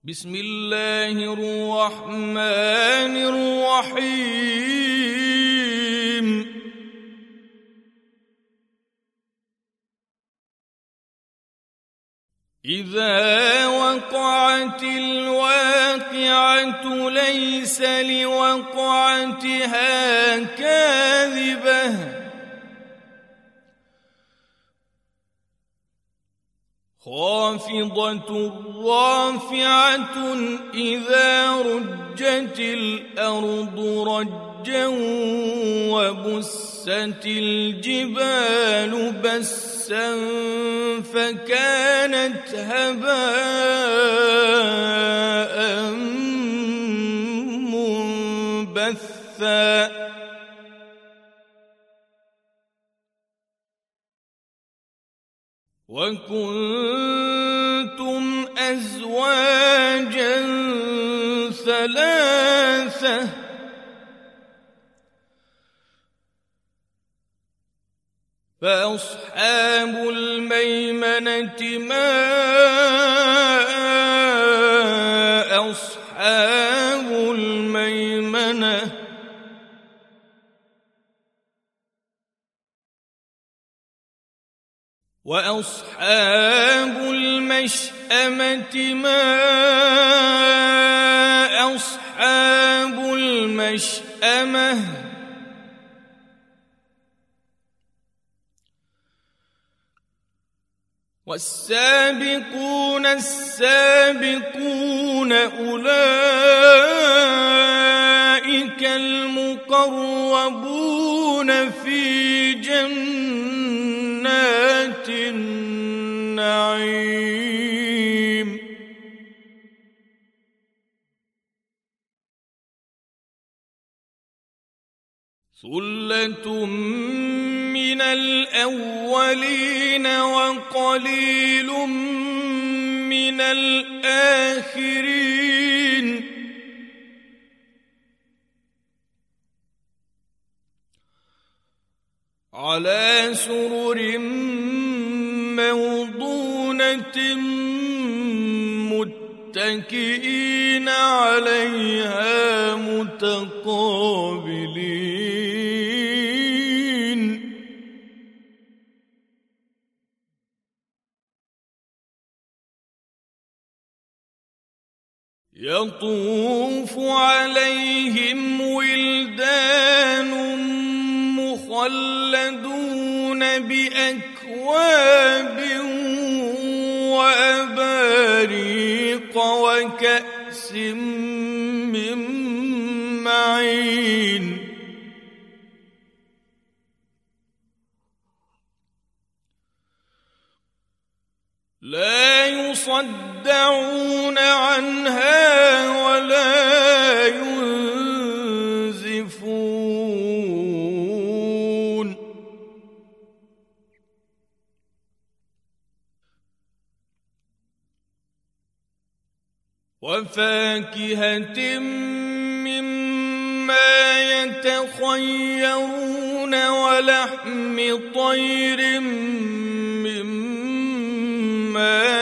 بسم الله الرحمن الرحيم إذا وقعت الواقعة ليس لوقعتها كاذبة خافضة رافعة إذا رجت الأرض رجا وبست الجبال بسا فكانت هباء منبثا وكنتم أزواجا ثلاثة فأصحاب الميمنة ما أصحاب الميمنة وأصحاب المشأمة ما أصحاب المشأمة والسابقون السابقون أولئك المقربون في جنات النعيم ثلة من الأولين وقليل من الآخرين على سرر موضونة متكئين عليها متقابلين يطوف عليهم ولدان مخلدون بأكواب وأباريق وكأس من معين لا يصدعون عنها ولا ينزفون وفاكهة مما يتخيرون ولحم طير مما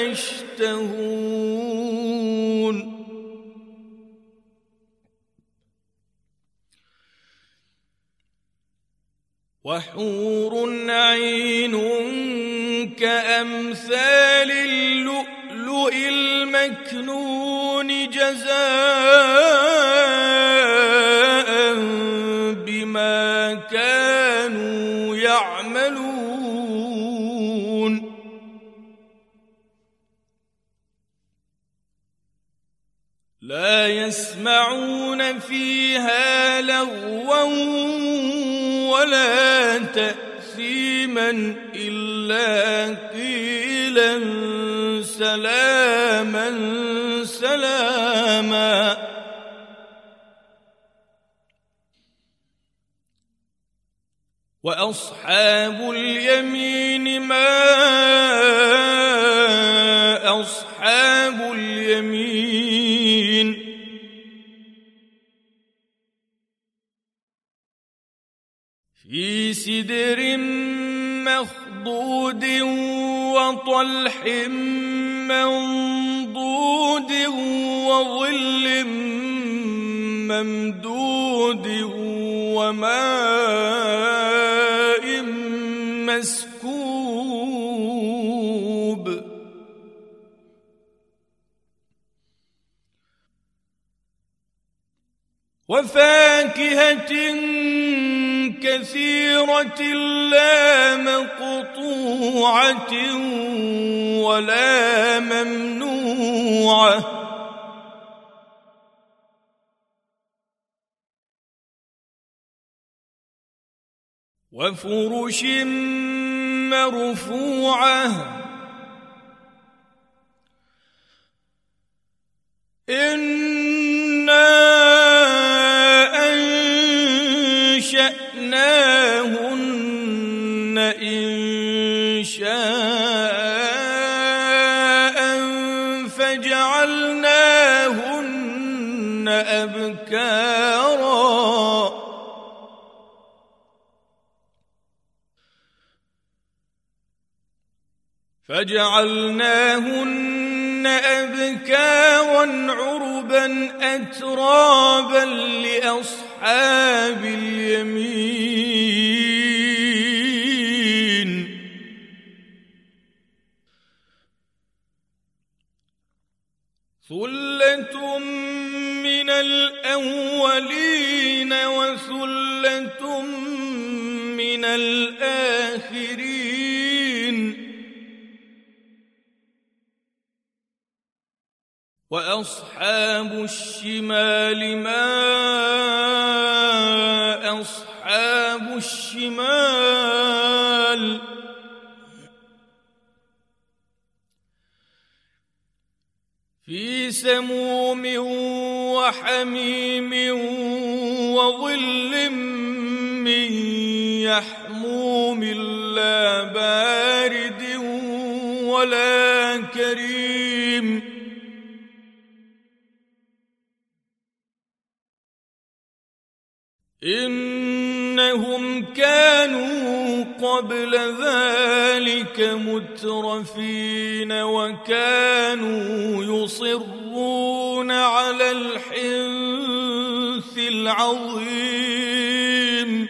يشتهون وحور عين كأمثال اللؤلؤ المكنون جزاء بما كانوا يعملون لا يسمعون فيها لغوا ولا تأثيما إلا قيلا سلاما سلاما وأصحاب اليمين ما أصحاب اليمين في سدر مخضود وطلح منضود وظل ممدود وماء مسكوب وفاكهة كثيرة لا مقطوعة ولا ممنوعة وفرش مرفوعة إنا أنشأناهن إنشاء فجعلناهن أبكارا عربا أترابا لأصحاب اليمين ثلة من الأولين وثلة من الآخرين وأصحاب الشمال ما أصحاب الشمال في سموم وحميم وظل من يحموم لا بارد ولا كريم إنهم كانوا قبل ذلك مترفين وكانوا يصرون على الحنث العظيم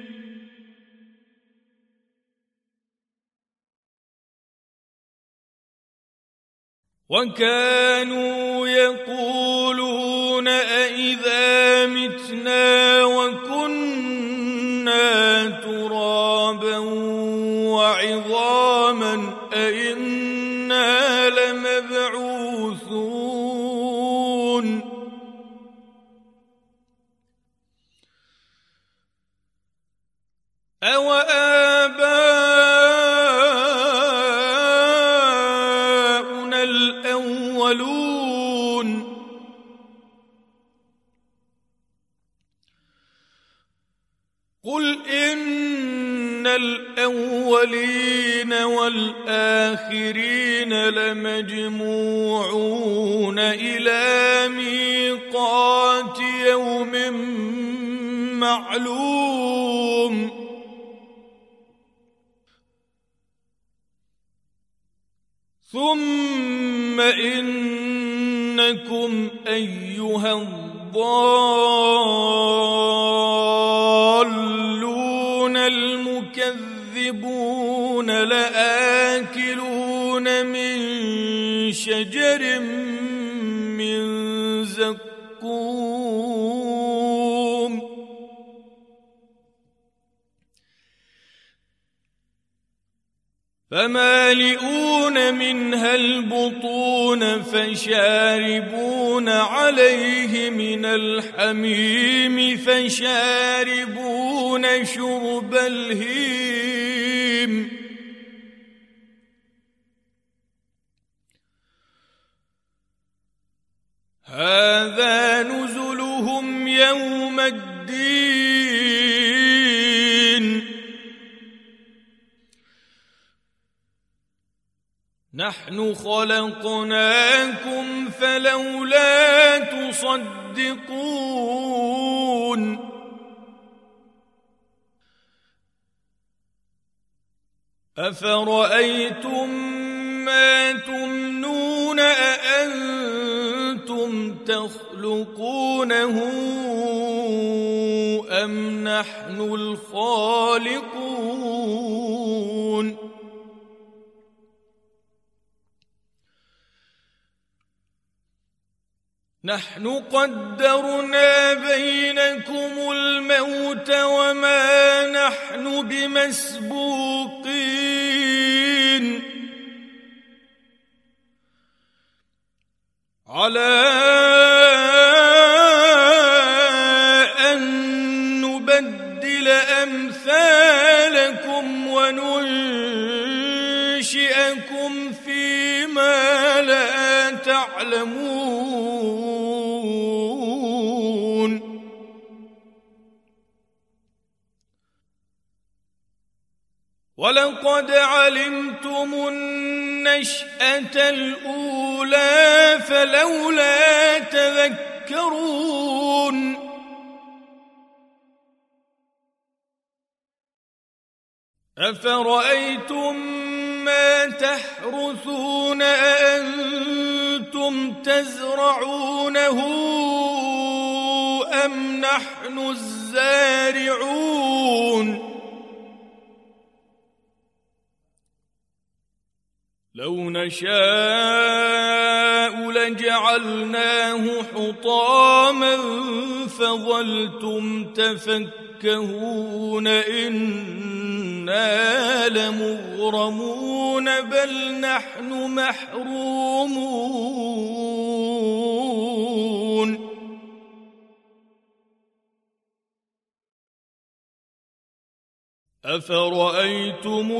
وكانوا يقولون أئذا متنا وكنا ترابا وعظاما أئنا لمبعوثون أوآباؤنا الأولون قل إن الأولين والآخرين لمجموعون إلى ميقات يوم معلوم ثم إنكم أيها الضالون المكذبون لآكلون من شجر من زقوم فمالئون منها البطون فشاربون عليه من الحميم فشاربون شرب الهيم هذا نزلهم يوم الدين نحن خلقناكم فلولا تصدقون أفرأيتم ما تمنون أأنتم تخلقونه أم نحن الخالقون نحن قدرنا بينكم الموت وما نحن بمسبوقين على أن نبدل أمثالكم وننشئكم فيما لا تعلمون ولقد علمتم النشأة الأولى فلولا تذكرون أفرأيتم ما تحرثون أأنتم تزرعونه أم نحن الزارعون لو نشاء لجعلناه حطاما فظلتم تفكهون إنا لمغرمون بل نحن محرومون أفرأيتم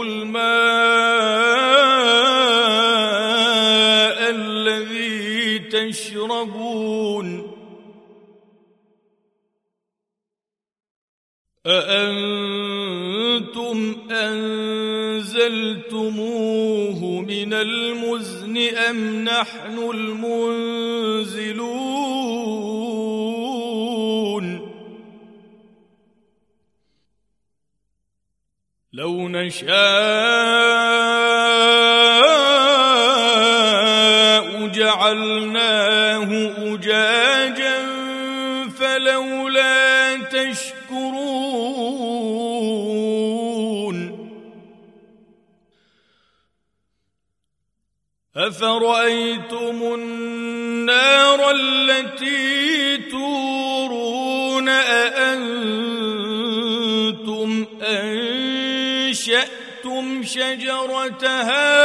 الماء الذي تشربون أأنتم أنزلتموه من المزن أم نحن المنزلون لو نشاء جعلناه أجاجا فلولا تشكرون أفرأيتم النار التي تورون أأنتم أنشأتم شجرتها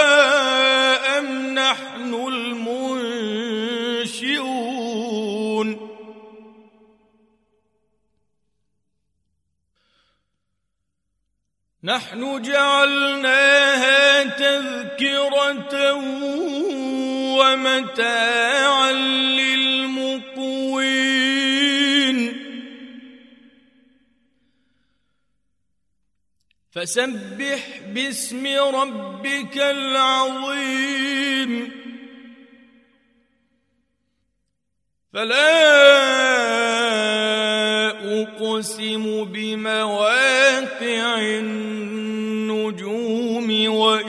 أم نحن المنشئون نحن جعلناها تذكرة ومتاعا للمقوين فسبح باسم ربك العظيم فلا أقسم بمواقع النجوم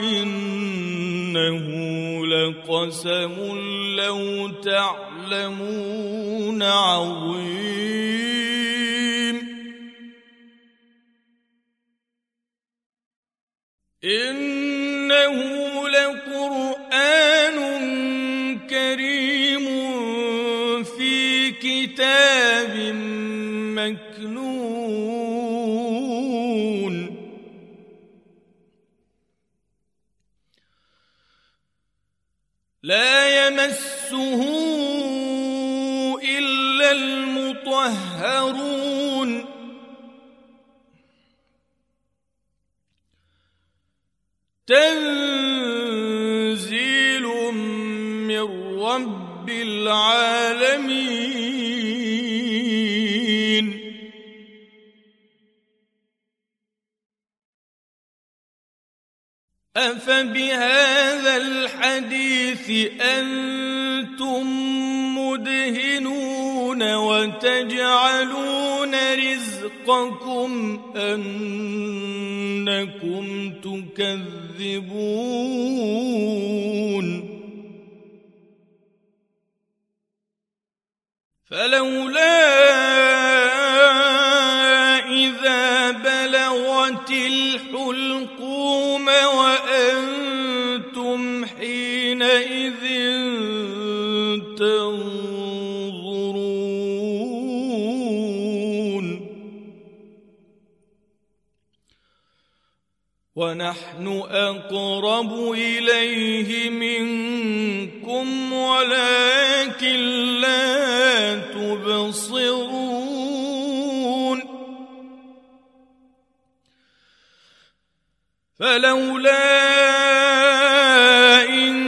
وإنه لقسم لو تعلمون عظيم إنه لقرآن كريم في كتاب مكنون لا يمسه إلا المطهرون تنزيل من رب العالمين أفبهذا الحديث أنتم مدهنون وتجعلون رزقكم أنكم تكذبون فلولا إذا بلغت الحلقوم وأنتم حينئذ تنظرون ونحن أقرب إليه منكم ولكن لا تبصرون فلولا إن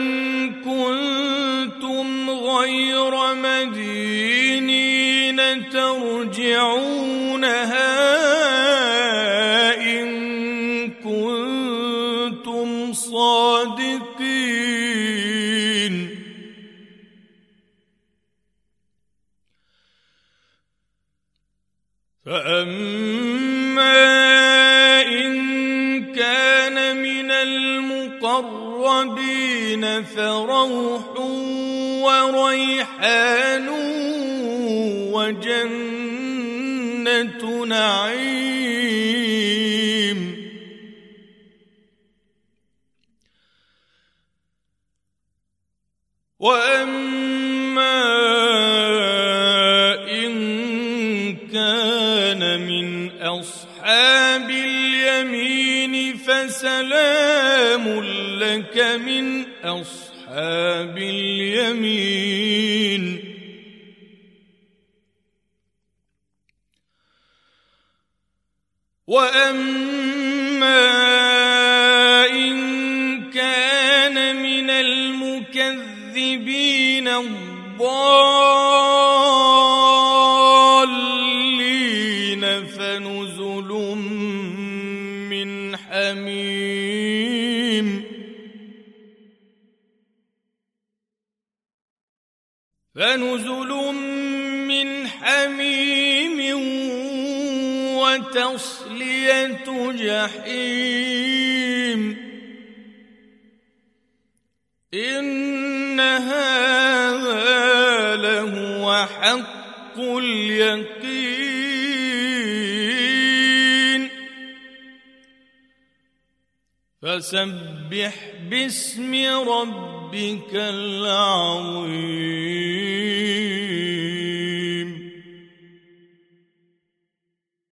كنتم غير مدينين ترجعونها إن كنتم صادقين فأما إن كان من المقربين فروح وريحان وجنة نعيم وأما إن كان من أصحاب اليمين فسلام لك من أصحاب اليمين وأما إن كان من المكذبين الضالين فنزل من حميم وتصلية جحيم إن هذا لهو حق اليقين فسبح باسم ربك العظيم